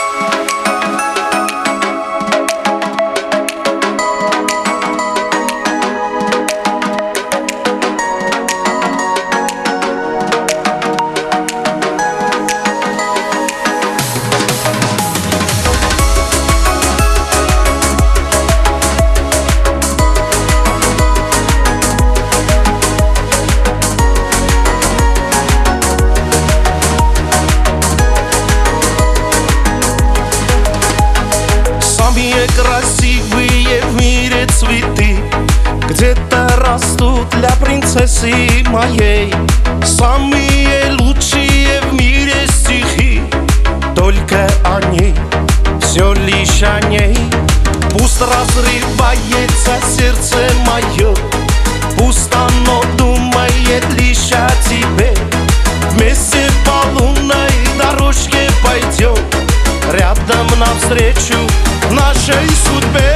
Красивые в мире цветы где-то растут для принцессы моей. Самые лучшие в мире стихи только о ней, все лишь о ней. Пусть разрывается сердце мое, пусть оно думает лишь о тебе. Вместе по лунной дорожке пойдем, рядом навстречу нашей судьбе.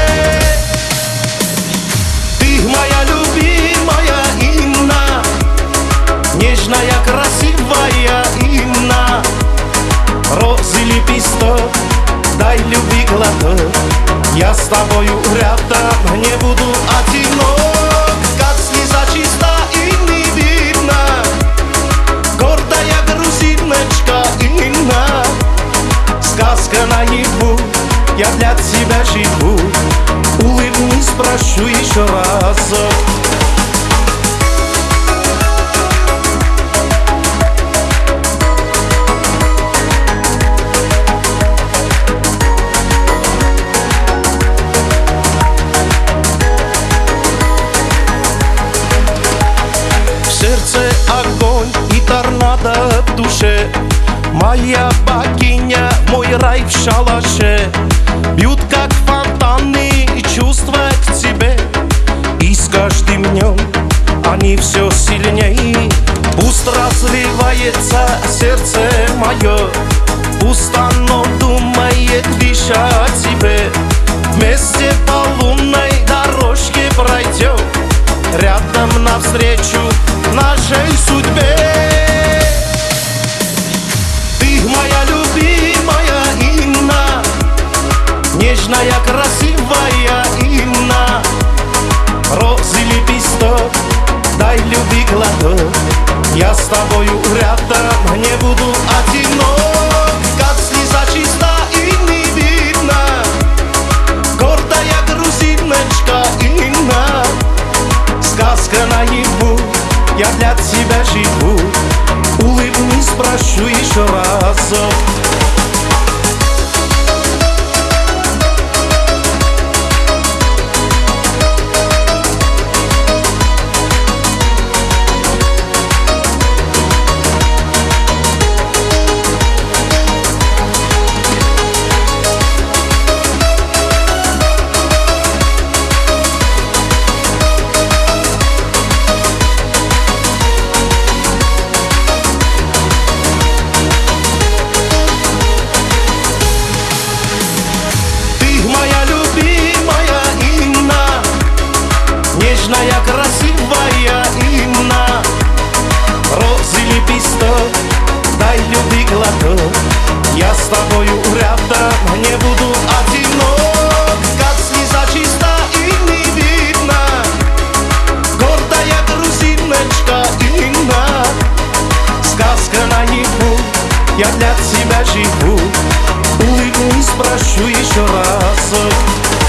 Ты моя любимая Инна, нежная, красивая Инна. Розы лепесток, дай любви глоток, я с тобою рядом не буду одинок. Как слеза чиста и не видно, гордая грузиночка Инна. Сказка наяву, я для тебя живу. Улыбнись, прошу еще разок. В сердце огонь и торнадо в душе. Моя богиня, мой рай в шалаше. Бьют как фонтаны чувства к тебе, и с каждым днем они все сильней. Пусть разрывается сердце мое, пусть оно думает лишь о тебе. Вместе по лунной дорожке пройдем, рядом навстречу нашей судьбе. Моя любимая Инна, нежная, красивая Инна. Розы лепесток, дай любви глоток, я с тобою рядом не буду одинок. Как слеза чиста и не видно, гордая грузиночка Инна. Сказка наяву, я для тебя живу. Улыбнись, прошу еще разок. Нежная, красивая Инна. Розы лепесток, дай любви глоток, я с тобою рядом не буду одинок. Как слеза чиста и не видно, гордая грузиночка Инна. Сказка наяву, я для тебя живу. Улыбнись, прошу еще разок.